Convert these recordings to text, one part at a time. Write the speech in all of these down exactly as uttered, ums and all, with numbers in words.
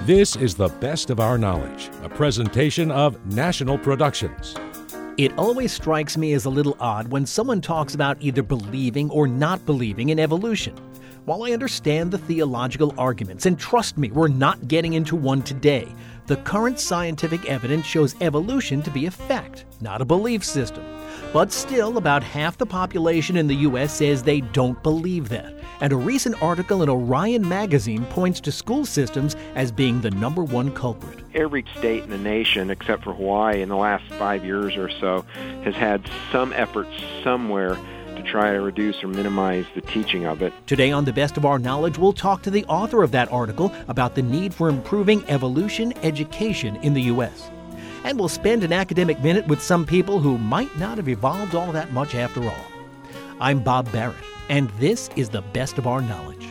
This is The Best of Our Knowledge, a presentation of National Productions. It always strikes me as a little odd when someone talks about either believing or not believing in evolution. While I understand the theological arguments, and trust me, we're not getting into one today, the current scientific evidence shows evolution to be a fact, not a belief system. But still, about half the population in the U S says they don't believe that. And a recent article in Orion magazine points to school systems as being the number one culprit. Every state in the nation, except for Hawaii, in the last five years or so, has had some effort somewhere to try to reduce or minimize the teaching of it. Today on The Best of Our Knowledge, we'll talk to the author of that article about the need for improving evolution education in the U S And we'll spend an academic minute with some people who might not have evolved all that much after all. I'm Bob Barrett, and this is The Best of Our Knowledge.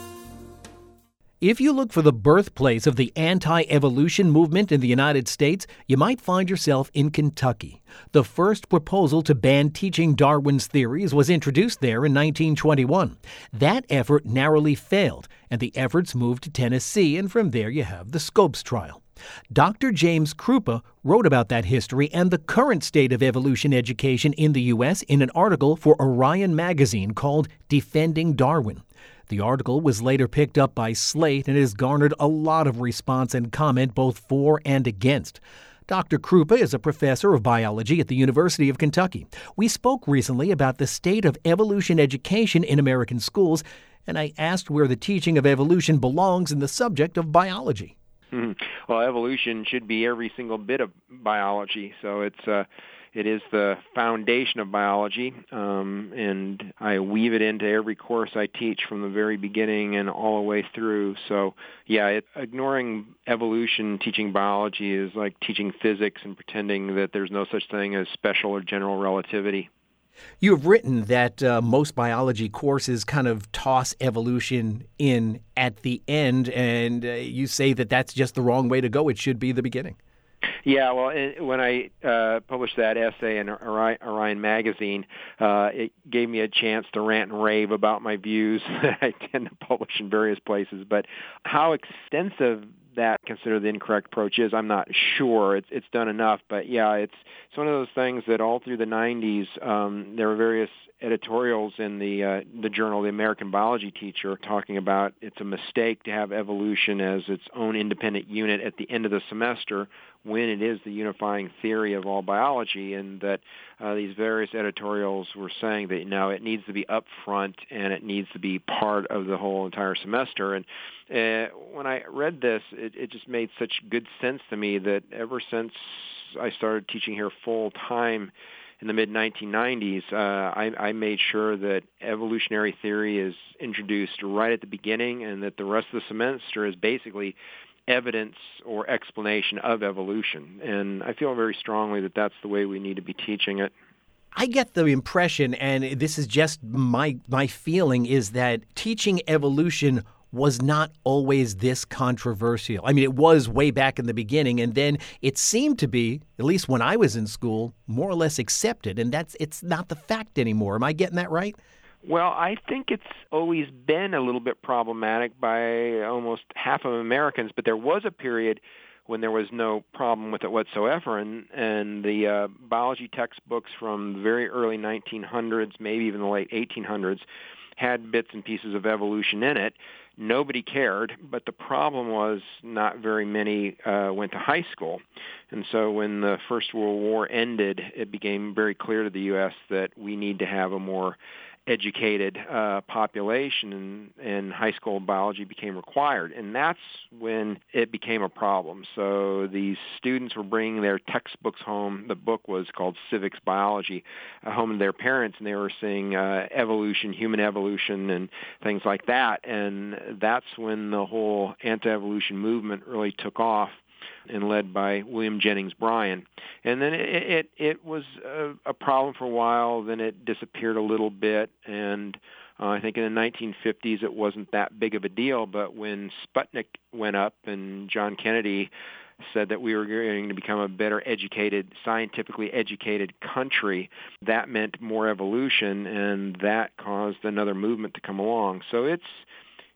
If you look for the birthplace of the anti-evolution movement in the United States, you might find yourself in Kentucky. The first proposal to ban teaching Darwin's theories was introduced there in nineteen twenty-one. That effort narrowly failed, and the efforts moved to Tennessee, and from there you have the Scopes trial. Doctor James Krupa wrote about that history and the current state of evolution education in the U S in an article for Orion magazine called Defending Darwin. The article was later picked up by Slate and has garnered a lot of response and comment both for and against. Doctor Krupa is a professor of biology at the University of Kentucky. We spoke recently about the state of evolution education in American schools, and I asked where the teaching of evolution belongs in the subject of biology. Hmm. Well, evolution should be every single bit of biology, so it's uh, it is the foundation of biology, um, and I weave it into every course I teach from the very beginning and all the way through. So, yeah, it, ignoring evolution, teaching biology is like teaching physics and pretending that there's no such thing as special or general relativity. You have written that uh, most biology courses kind of toss evolution in at the end, and uh, you say that that's just the wrong way to go. It should be the beginning. Yeah, well, when I uh, published that essay in Orion magazine, uh, it gave me a chance to rant and rave about my views that I tend to publish in various places. But how extensive that considered the incorrect approach is, I'm not sure. It's it's done enough, but yeah, it's it's one of those things that all through the nineties, um, there were various editorials in the uh, the journal, the American Biology Teacher, talking about it's a mistake to have evolution as its own independent unit at the end of the semester when it is the unifying theory of all biology, and that uh, these various editorials were saying that, you know, it needs to be up front and it needs to be part of the whole entire semester. And uh, when I read this, it, it just made such good sense to me that ever since I started teaching here full time in the mid nineteen nineties, uh, I, I made sure that evolutionary theory is introduced right at the beginning, and that the rest of the semester is basically evidence or explanation of evolution. And I feel very strongly that that's the way we need to be teaching it. I get the impression, and this is just my my feeling, is that teaching evolution was not always this controversial. I mean, it was way back in the beginning, and then it seemed to be, at least when I was in school, more or less accepted, and that's it's not the fact anymore. Am I getting that right? Well, I think it's always been a little bit problematic by almost half of Americans, but there was a period when there was no problem with it whatsoever, and, and the uh, biology textbooks from the very early nineteen hundreds, maybe even the late eighteen hundreds, had bits and pieces of evolution in it. Nobody cared, but the problem was not very many uh, went to high school. And so when the First World War ended, it became very clear to the U S that we need to have a more educated uh, population, and, and high school biology became required. And that's when it became a problem. So these students were bringing their textbooks home. The book was called Civics Biology, uh, home to their parents, and they were seeing uh, evolution, human evolution, and things like that. And that's when the whole anti-evolution movement really took off, and led by William Jennings Bryan. And then it it, it was a, a problem for a while, then it disappeared a little bit, and uh, I think in the nineteen fifties it wasn't that big of a deal, but when Sputnik went up and John Kennedy said that we were going to become a better educated, scientifically educated country, that meant more evolution, and that caused another movement to come along. So it's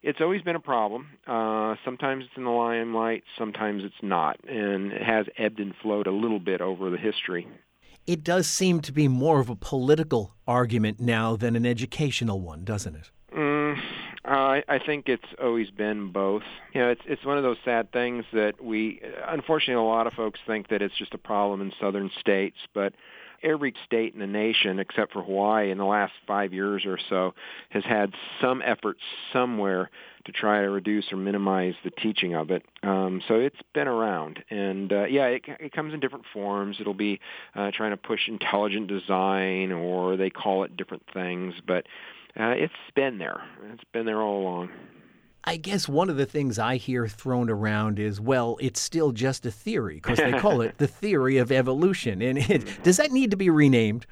It's always been a problem. Uh, sometimes it's in the limelight, sometimes it's not, and it has ebbed and flowed a little bit over the history. It does seem to be more of a political argument now than an educational one, doesn't it? Mm, I, I think it's always been both. You know, it's it's one of those sad things that we, unfortunately, a lot of folks think that it's just a problem in southern states, but every state in the nation, except for Hawaii, in the last five years or so, has had some effort somewhere to try to reduce or minimize the teaching of it. Um, so it's been around. And, uh, yeah, it, it comes in different forms. It'll be uh, trying to push intelligent design, or they call it different things. But uh, it's been there. It's been there all along. I guess one of the things I hear thrown around is, well, it's still just a theory, because they call it the theory of evolution. And it, does that need to be renamed?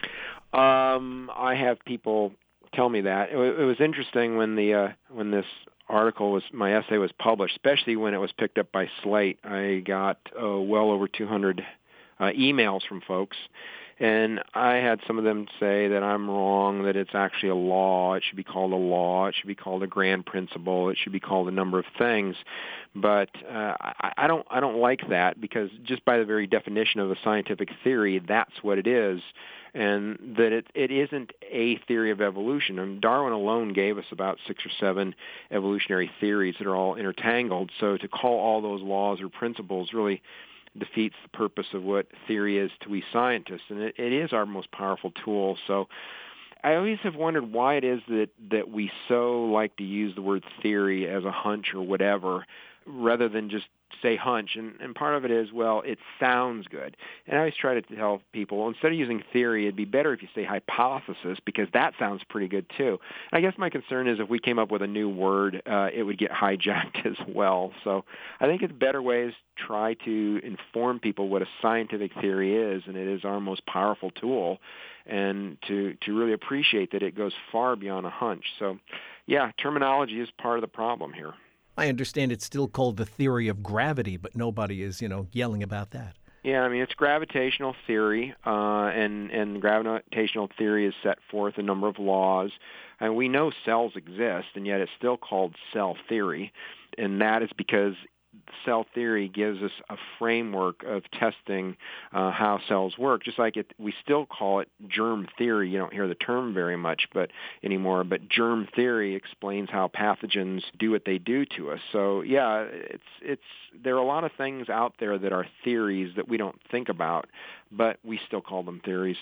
Um, I have people tell me that. It, it was interesting when the uh, when this article was, my essay was published, especially when it was picked up by Slate. I got uh, well over two hundred uh, emails from folks. And I had some of them say that I'm wrong, that it's actually a law. It should be called a law. It should be called a grand principle. It should be called a number of things. But uh, I, I don't I don't like that, because just by the very definition of a scientific theory, that's what it is, and that it, it isn't a theory of evolution. I mean, Darwin alone gave us about six or seven evolutionary theories that are all intertangled. So to call all those laws or principles really defeats the purpose of what theory is to we scientists, and it, it is our most powerful tool. So I always have wondered why it is that, that we so like to use the word theory as a hunch or whatever, rather than just say hunch. And, and part of it is, well, it sounds good. And I always try to tell people, instead of using theory, it'd be better if you say hypothesis, because that sounds pretty good too. And I guess my concern is if we came up with a new word, uh, it would get hijacked as well. So I think it's better ways to try to inform people what a scientific theory is, and it is our most powerful tool, and to, to really appreciate that it goes far beyond a hunch. So, yeah, terminology is part of the problem here. I understand it's still called the theory of gravity, but nobody is, you know, yelling about that. Yeah, I mean, it's gravitational theory, uh, and, and gravitational theory has set forth a number of laws. And we know cells exist, and yet it's still called cell theory, and that is because cell theory gives us a framework of testing uh, how cells work. Just like it, we still call it germ theory. You don't hear the term very much, but anymore. But germ theory explains how pathogens do what they do to us. So yeah, it's it's there are a lot of things out there that are theories that we don't think about, but we still call them theories.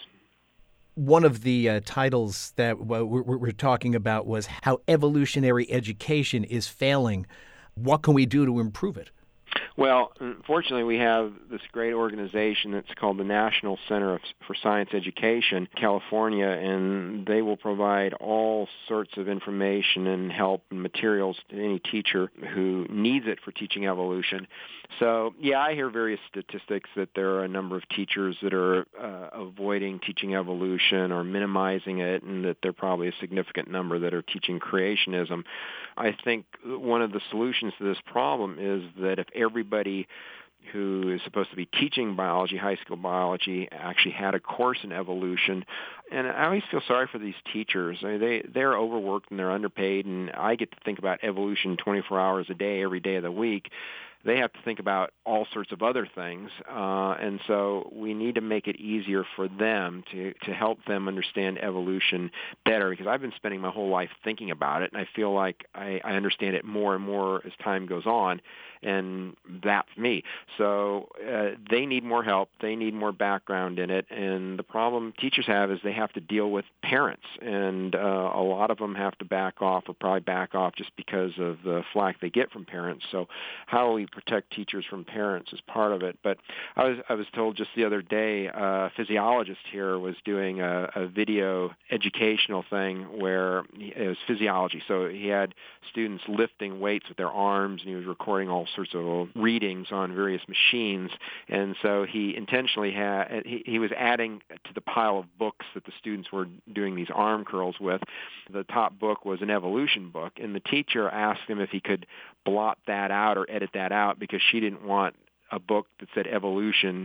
One of the uh, titles that we're, we're talking about was how evolutionary education is failing. What can we do to improve it? Well, unfortunately, we have this great organization that's called the National Center for Science Education, California, and they will provide all sorts of information and help and materials to any teacher who needs it for teaching evolution. So, yeah, I hear various statistics that there are a number of teachers that are uh, avoiding teaching evolution or minimizing it, and that there are probably a significant number that are teaching creationism. I think one of the solutions to this problem is that if everybody who is supposed to be teaching biology, high school biology, actually had a course in evolution. And I always feel sorry for these teachers. I mean, they, they're overworked and they're underpaid, and I get to think about evolution twenty-four hours a day, every day of the week. They have to think about all sorts of other things, uh, and so we need to make it easier for them to, to help them understand evolution better, because I've been spending my whole life thinking about it, and I feel like I, I understand it more and more as time goes on, and that's me. So uh, they need more help. They need more background in it, and the problem teachers have is they have to deal with parents, and uh, a lot of them have to back off, or probably back off just because of the flack they get from parents. So how we protect teachers from parents is part of it. But I was I was told just the other day, uh, a physiologist here was doing a, a video educational thing where it was physiology. So he had students lifting weights with their arms, and he was recording all sorts of readings on various machines. And so he intentionally had he, he was adding to the pile of books that the students were doing these arm curls with. The top book was an evolution book, and the teacher asked him if he could blot that out or edit that out, because she didn't want a book that said evolution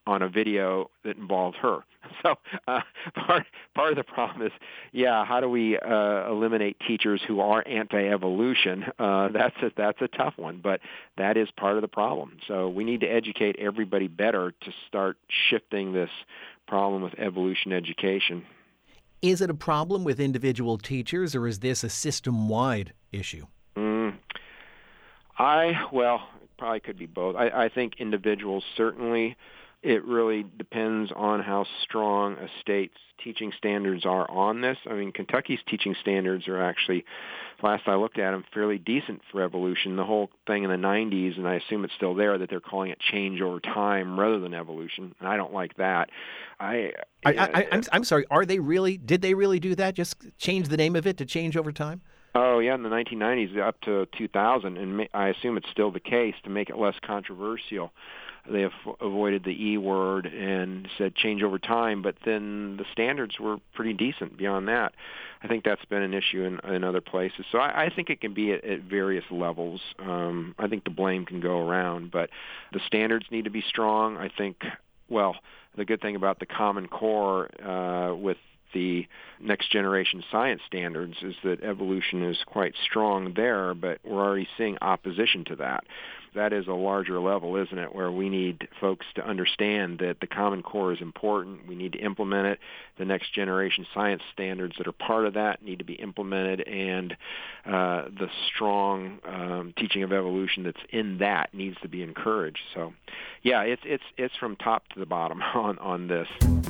on a video that involves her. So uh, part part of the problem is, yeah, how do we uh, eliminate teachers who are anti-evolution? Uh, that's a, that's a tough one, but that is part of the problem. So we need to educate everybody better to start shifting this problem with evolution education. Is it a problem with individual teachers, or is this a system-wide issue? Mm, I, well, it probably could be both. I, I think individuals certainly. It really depends on how strong a state's teaching standards are on this. I mean, Kentucky's teaching standards are actually, last I looked at them, fairly decent for evolution. The whole thing in the nineties, and I assume it's still there, that they're calling it change over time rather than evolution, and I don't like that. I, I, I I'm, I'm sorry. Are they really? Did they really do that? Just change the name of it to change over time? Oh, yeah, in the nineteen nineties up to two thousand, and I assume it's still the case to make it less controversial. They have avoided the E word and said change over time, but then the standards were pretty decent beyond that. I think that's been an issue in, in other places. So I, I think it can be at, at various levels. Um, I think the blame can go around, but the standards need to be strong. I think, well, the good thing about the Common Core uh, with the next generation science standards is that evolution is quite strong there, but we're already seeing opposition to that. That is a larger level, isn't it, where we need folks to understand that the Common Core is important. We need to implement it. The next generation science standards that are part of that need to be implemented, and uh, the strong um, teaching of evolution that's in that needs to be encouraged. So, yeah, it's it's it's from top to the bottom on, on this.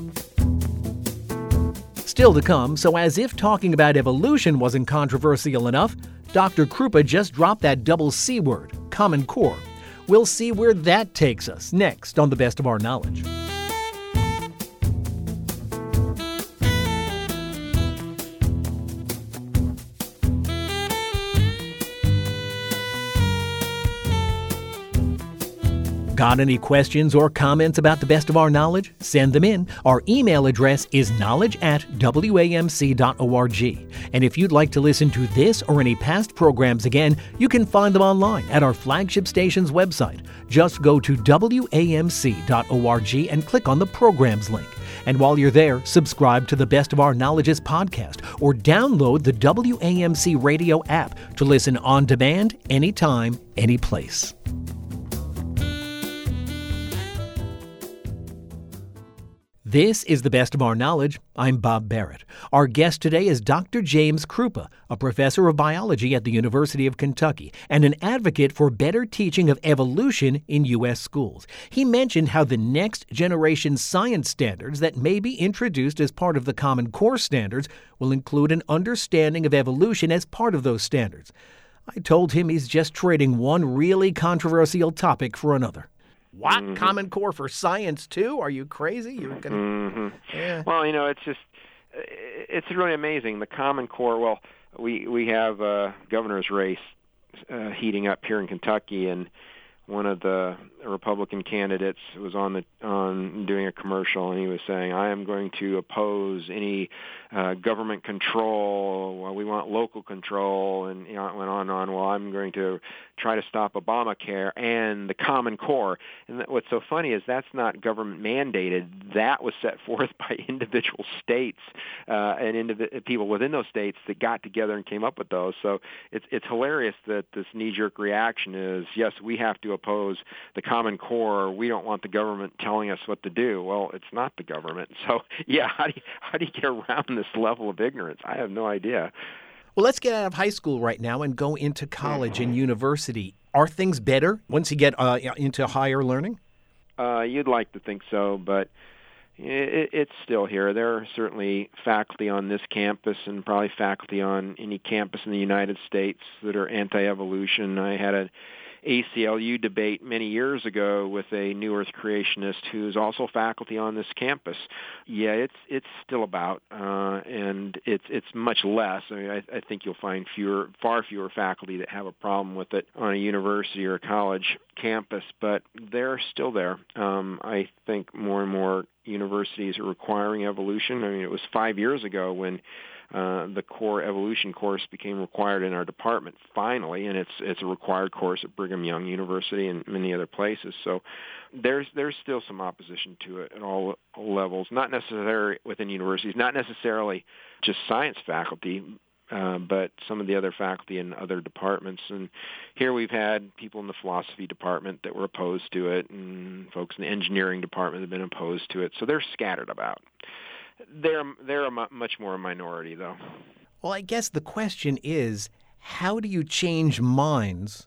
Still to come, so as if talking about evolution wasn't controversial enough, Doctor Krupa just dropped that double C word, Common Core. We'll see where that takes us next on The Best of Our Knowledge. Got any questions or comments about The Best of Our Knowledge? Send them in. Our email address is knowledge at w a m c dot org. And if you'd like to listen to this or any past programs again, you can find them online at our flagship station's website. Just go to w a m c dot org and click on the Programs link. And while you're there, subscribe to the Best of Our Knowledge's podcast or download the W A M C radio app to listen on demand, anytime, any place. This is The Best of Our Knowledge. I'm Bob Barrett. Our guest today is Doctor James Krupa, a professor of biology at the University of Kentucky and an advocate for better teaching of evolution in U S schools. He mentioned how the next generation science standards that may be introduced as part of the Common Core standards will include an understanding of evolution as part of those standards. I told him he's just trading one really controversial topic for another. What? Mm-hmm. Common Core for science, too? Are you crazy? You're gonna... mm-hmm. yeah. Well, you know, it's just, it's really amazing. The Common Core, well, we, we have a governor's race uh, heating up here in Kentucky, and one of the Republican candidates was on the on doing a commercial, and he was saying, I am going to oppose any uh, government control. Well, we want local control. And you know, it went on and on. Well, I'm going to try to stop Obamacare and the Common Core. And that, what's so funny is that's not government mandated. That was set forth by individual states uh, and indiv- people within those states that got together and came up with those. So it's it's hilarious that this knee-jerk reaction is, yes, we have to oppose the Common Core. We don't want the government telling us what to do. Well, it's not the government. So, yeah, how do you, how do you get around this level of ignorance? I have no idea. Well, let's get out of high school right now and go into college and university. Are things better once you get uh, into higher learning? Uh, you'd like to think so, but it, it's still here. There are certainly faculty on this campus and probably faculty on any campus in the United States that are anti-evolution. I had a A C L U debate many years ago with a New Earth creationist who's also faculty on this campus. Yeah, it's it's still about, uh, and it's it's much less. I mean, I, I think you'll find fewer, far fewer faculty that have a problem with it on a university or a college campus, but they're still there. Um, I think more and more universities are requiring evolution. I mean, it was five years ago when uh, the core evolution course became required in our department finally, and it's it's a required course at Brigham Young University and many other places. So there's there's still some opposition to it at all levels, not necessarily within universities, not necessarily just science faculty, Uh, but some of the other faculty in other departments. And here we've had people in the philosophy department that were opposed to it, and folks in the engineering department have been opposed to it. So they're scattered about. They're, they're a mu- much more a minority, though. Well, I guess the question is, how do you change minds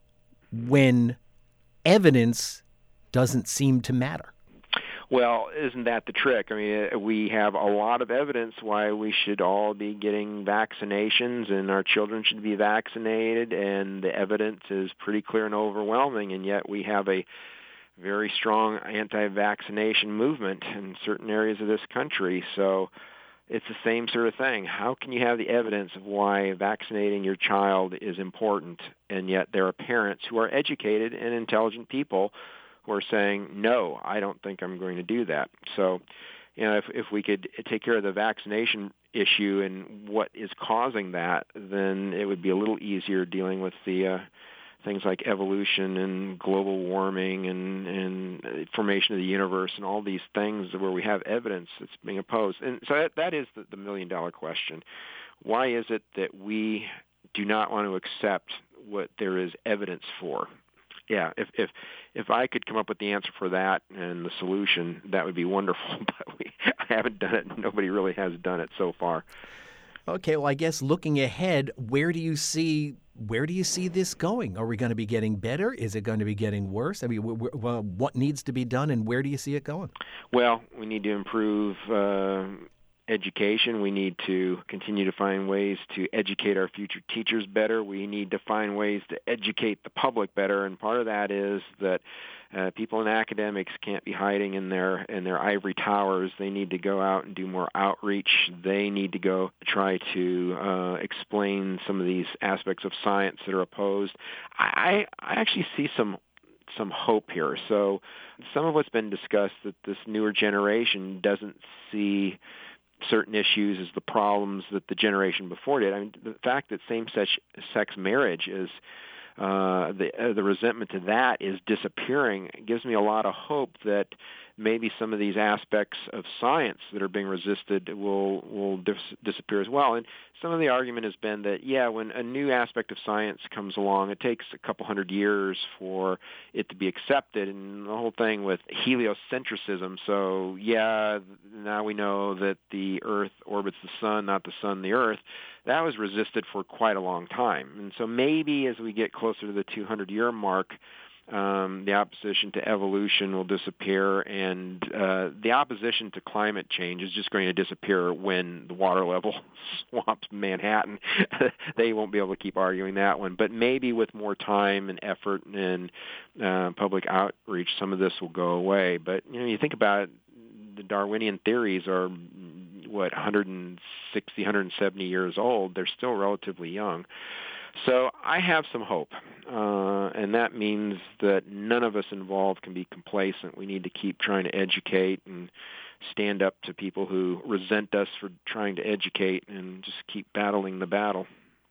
when evidence doesn't seem to matter? Well, isn't that the trick? I mean, we have a lot of evidence why we should all be getting vaccinations and our children should be vaccinated, and the evidence is pretty clear and overwhelming, and yet we have a very strong anti-vaccination movement in certain areas of this country. So it's the same sort of thing. How can you have the evidence of why vaccinating your child is important, and yet there are parents who are educated and intelligent people who are saying, no, I don't think I'm going to do that. So, you know, if if we could take care of the vaccination issue and what is causing that, then it would be a little easier dealing with the uh, things like evolution and global warming and, and formation of the universe and all these things where we have evidence that's being opposed. And so that, that is the, the million-dollar question. Why is it that we do not want to accept what there is evidence for? Yeah, if if if I could come up with the answer for that and the solution, that would be wonderful. But we, I haven't done it. Nobody really has done it so far. Okay, well, I guess looking ahead, where do you see where do you see this going? Are we going to be getting better? Is it going to be getting worse? I mean, w- w- well, what needs to be done, and where do you see it going? Well, we need to improve Uh, education. We need to continue to find ways to educate our future teachers better. We need to find ways to educate the public better, and part of that is that uh, people in academics can't be hiding in their in their ivory towers. They need to go out and do more outreach. They need to go try to uh, explain some of these aspects of science that are opposed. I, I actually see some some hope here. So some of what's been discussed, that this newer generation doesn't see certain issues as the problems that the generation before did. I mean, the fact that same-sex sex marriage is uh, the uh, the resentment to that is disappearing gives me a lot of hope that maybe some of these aspects of science that are being resisted will will dis- disappear as well. And some of the argument has been that, yeah, when a new aspect of science comes along, it takes a couple hundred years for it to be accepted, and the whole thing with heliocentrism. So, yeah, now we know that the Earth orbits the sun, not the sun the Earth. That was resisted for quite a long time. And so maybe as we get closer to the two hundred year mark, Um, the opposition to evolution will disappear, and uh, the opposition to climate change is just going to disappear when the water level swamps Manhattan. They won't be able to keep arguing that one. But maybe with more time and effort and uh, public outreach, some of this will go away. But, you know, you think about it, the Darwinian theories are, what, one hundred sixty, one hundred seventy years old. They're still relatively young. So I have some hope, uh, and that means that none of us involved can be complacent. We need to keep trying to educate and stand up to people who resent us for trying to educate and just keep battling the battle.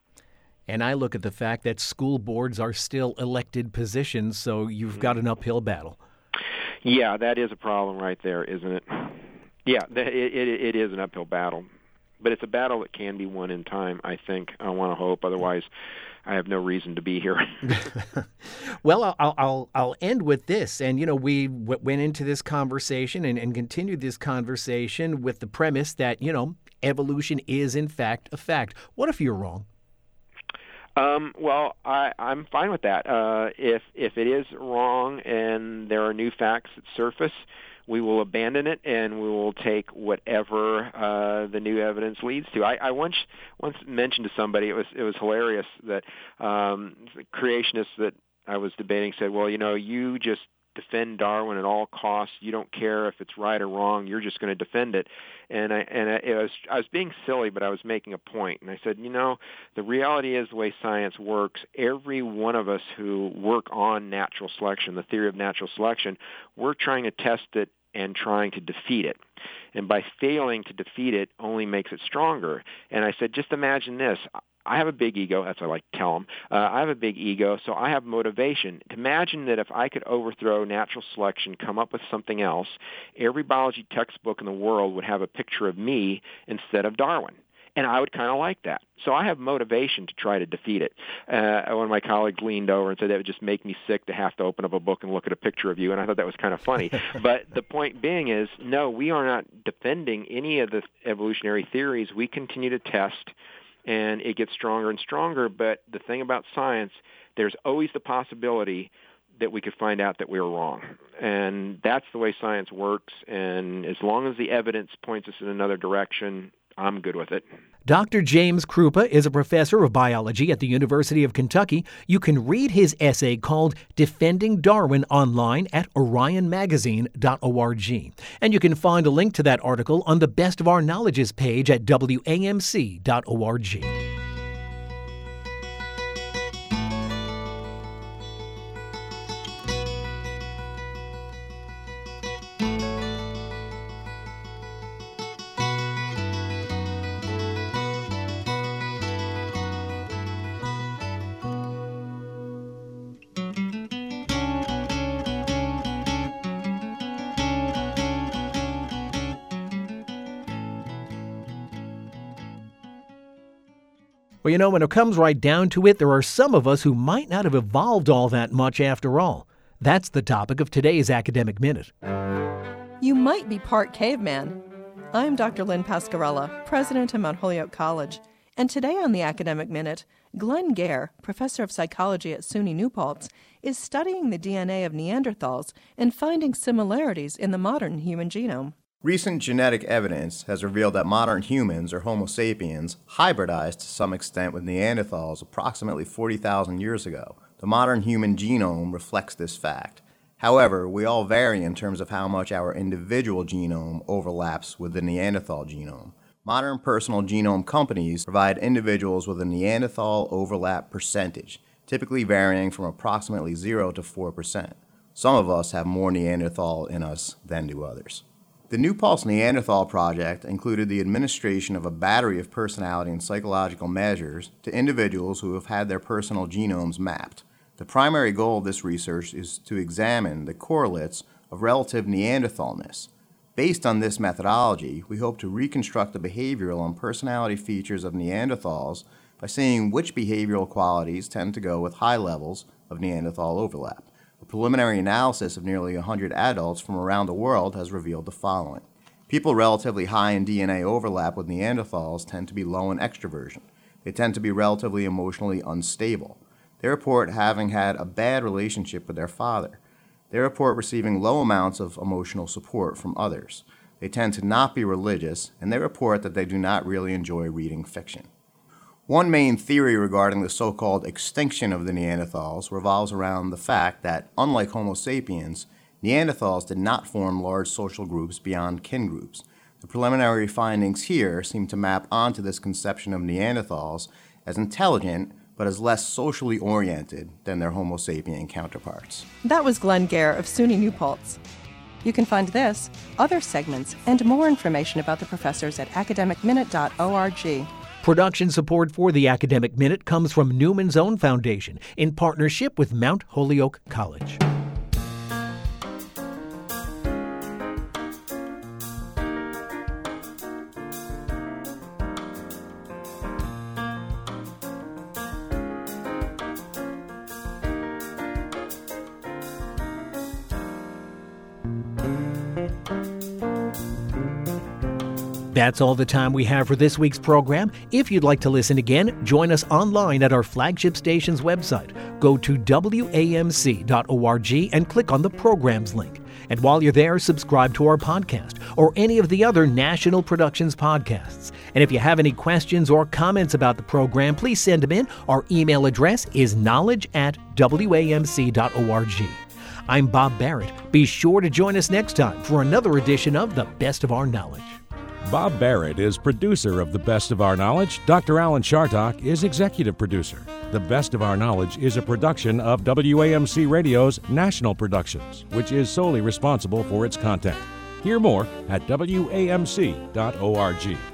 And I look at the fact that school boards are still elected positions, so you've got an uphill battle. Yeah, that is a problem right there, isn't it? Yeah, it, it, it is an uphill battle. But it's a battle that can be won in time, I think. I want to hope. Otherwise, I have no reason to be here. Well, I'll, I'll I'll end with this. And, you know, we w- went into this conversation and, and continued this conversation with the premise that, you know, evolution is, in fact, a fact. What if you're wrong? Um, well, I, I'm fine with that. Uh, if if it is wrong and there are new facts that surface, we will abandon it and we will take whatever uh, the new evidence leads to. I, I once once mentioned to somebody, it was it was hilarious, that um, the creationists that I was debating said, well, you know, you just defend Darwin at all costs. You don't care if it's right or wrong. You're just going to defend it. And I and I, it was I was being silly, but I was making a point. And I said, you know, the reality is the way science works. Every one of us who work on natural selection, the theory of natural selection, we're trying to test it and trying to defeat it. And by failing to defeat it only makes it stronger. And I said, just imagine this. I have a big ego. That's what I like to tell them. Uh, I have a big ego, so I have motivation. Imagine that if I could overthrow natural selection, come up with something else, every biology textbook in the world would have a picture of me instead of Darwin. And I would kind of like that. So I have motivation to try to defeat it. Uh, one of my colleagues leaned over and said that would just make me sick to have to open up a book and look at a picture of you, and I thought that was kind of funny. But the point being is, no, we are not defending any of the evolutionary theories. We continue to test, and it gets stronger and stronger. But the thing about science, there's always the possibility that we could find out that we were wrong. And that's the way science works. And as long as the evidence points us in another direction, I'm good with it. Doctor James Krupa is a professor of biology at the University of Kentucky. You can read his essay called Defending Darwin online at orion magazine dot org. And you can find a link to that article on the Best of Our Knowledges page at W A M C dot org. Well, you know, when it comes right down to it, there are some of us who might not have evolved all that much after all. That's the topic of today's Academic Minute. You might be part caveman. I'm Doctor Lynn Pascarella, president of Mount Holyoke College. And today on the Academic Minute, Glenn Gare, professor of psychology at SUNY New Paltz, is studying the D N A of Neanderthals and finding similarities in the modern human genome. Recent genetic evidence has revealed that modern humans, or Homo sapiens, hybridized to some extent with Neanderthals approximately forty thousand years ago. The modern human genome reflects this fact. However, we all vary in terms of how much our individual genome overlaps with the Neanderthal genome. Modern personal genome companies provide individuals with a Neanderthal overlap percentage, typically varying from approximately zero to four percent. Some of us have more Neanderthal in us than do others. The New Paltz Neanderthal Project included the administration of a battery of personality and psychological measures to individuals who have had their personal genomes mapped. The primary goal of this research is to examine the correlates of relative Neanderthalness. Based on this methodology, we hope to reconstruct the behavioral and personality features of Neanderthals by seeing which behavioral qualities tend to go with high levels of Neanderthal overlap. A preliminary analysis of nearly one hundred adults from around the world has revealed the following. People relatively high in D N A overlap with Neanderthals tend to be low in extroversion. They tend to be relatively emotionally unstable. They report having had a bad relationship with their father. They report receiving low amounts of emotional support from others. They tend to not be religious, and they report that they do not really enjoy reading fiction. One main theory regarding the so-called extinction of the Neanderthals revolves around the fact that, unlike Homo sapiens, Neanderthals did not form large social groups beyond kin groups. The preliminary findings here seem to map onto this conception of Neanderthals as intelligent, but as less socially oriented than their Homo sapien counterparts. That was Glenn Gare of SUNY New Paltz. You can find this, other segments, and more information about the professors at academic minute dot org. Production support for the Academic Minute comes from Newman's Own Foundation in partnership with Mount Holyoke College. That's all the time we have for this week's program. If you'd like to listen again, join us online at our flagship station's website. Go to W A M C dot org and click on the Programs link. And while you're there, subscribe to our podcast or any of the other National Productions podcasts. And if you have any questions or comments about the program, please send them in. Our email address is knowledge at W A M C dot org. I'm Bob Barrett. Be sure to join us next time for another edition of The Best of Our Knowledge. Bob Barrett is producer of The Best of Our Knowledge. Doctor Alan Chartock is executive producer. The Best of Our Knowledge is a production of W A M C Radio's National Productions, which is solely responsible for its content. Hear more at W A M C dot org.